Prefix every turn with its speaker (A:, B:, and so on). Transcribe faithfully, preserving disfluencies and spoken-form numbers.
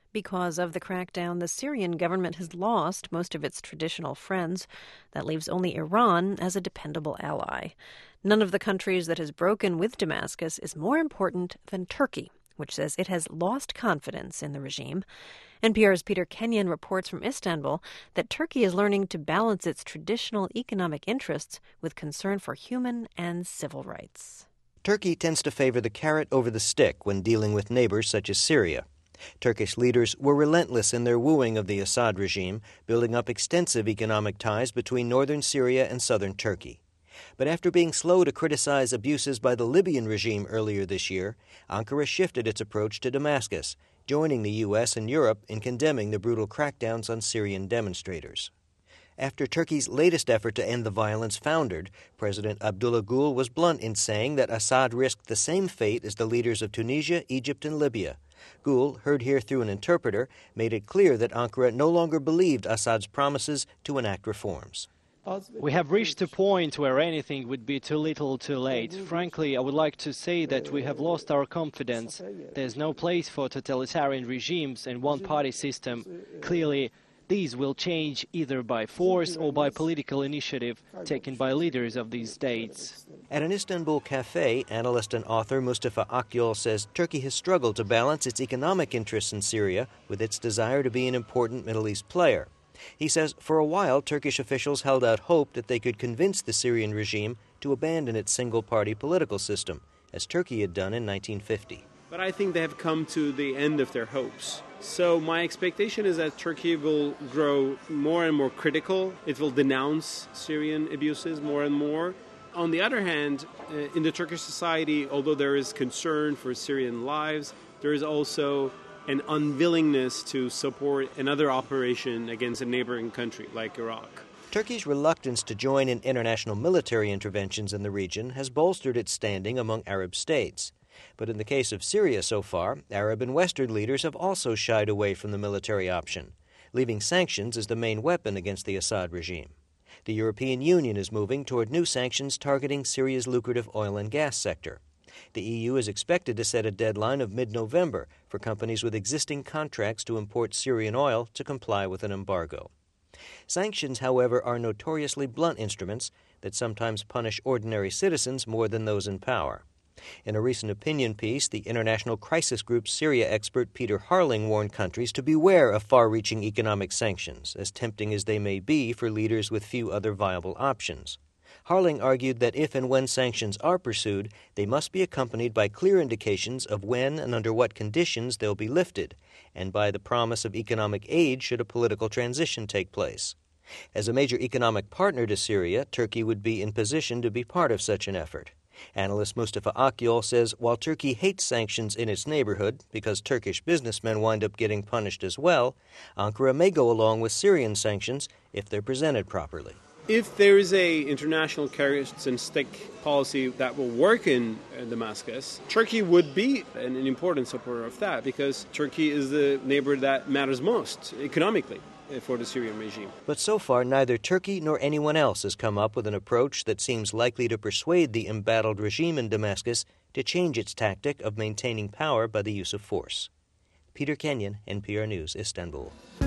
A: Because of the crackdown, the Syrian government has lost most of its traditional friends. That leaves only Iran as a dependable ally. None of the countries that has broken with Damascus is more important than Turkey, which says it has lost confidence in the regime. N P R's Peter Kenyon reports from Istanbul that Turkey is learning to balance its traditional economic interests with concern for human and civil rights.
B: Turkey tends to favor the carrot over the stick when dealing with neighbors such as Syria. Turkish leaders were relentless in their wooing of the Assad regime, building up extensive economic ties between northern Syria and southern Turkey. But after being slow to criticize abuses by the Libyan regime earlier this year, Ankara shifted its approach to Damascus, joining the U S and Europe in condemning the brutal crackdowns on Syrian demonstrators. After Turkey's latest effort to end the violence foundered, President Abdullah Gül was blunt in saying that Assad risked the same fate as the leaders of Tunisia, Egypt, and Libya. Gül, heard here through an interpreter, made it clear that Ankara no longer believed Assad's promises to enact reforms.
C: We have reached a point where anything would be too little too late. Frankly, I would like to say that we have lost our confidence. There's no place for totalitarian regimes and one-party system. Clearly, these will change either by force or by political initiative taken by leaders of these states.
B: At an Istanbul cafe, analyst and author Mustafa Akyol says Turkey has struggled to balance its economic interests in Syria with its desire to be an important Middle East player. He says for a while Turkish officials held out hope that they could convince the Syrian regime to abandon its single-party political system, as Turkey had done in nineteen fifty.
D: But I think they have come to the end of their hopes. So my expectation is that Turkey will grow more and more critical. It will denounce Syrian abuses more and more. On the other hand, in the Turkish society, although there is concern for Syrian lives, there is also an unwillingness to support another operation against a neighboring country like Iraq.
B: Turkey's reluctance to join in international military interventions in the region has bolstered its standing among Arab states. But in the case of Syria so far, Arab and Western leaders have also shied away from the military option, leaving sanctions as the main weapon against the Assad regime. The European Union is moving toward new sanctions targeting Syria's lucrative oil and gas sector. The E U is expected to set a deadline of mid-November for companies with existing contracts to import Syrian oil to comply with an embargo. Sanctions, however, are notoriously blunt instruments that sometimes punish ordinary citizens more than those in power. In a recent opinion piece, the International Crisis Group's Syria expert Peter Harling warned countries to beware of far-reaching economic sanctions, as tempting as they may be for leaders with few other viable options. Harling argued that if and when sanctions are pursued, they must be accompanied by clear indications of when and under what conditions they'll be lifted, and by the promise of economic aid should a political transition take place. As a major economic partner to Syria, Turkey would be in position to be part of such an effort. Analyst Mustafa Akyol says while Turkey hates sanctions in its neighborhood because Turkish businessmen wind up getting punished as well, Ankara may go along with Syrian sanctions if they're presented properly.
D: If there is a international carrots and stick policy that will work in Damascus, Turkey would be an, an important supporter of that because Turkey is the neighbor that matters most economically for the Syrian regime.
B: But so far, neither Turkey nor anyone else has come up with an approach that seems likely to persuade the embattled regime in Damascus to change its tactic of maintaining power by the use of force. Peter Kenyon, N P R News, Istanbul.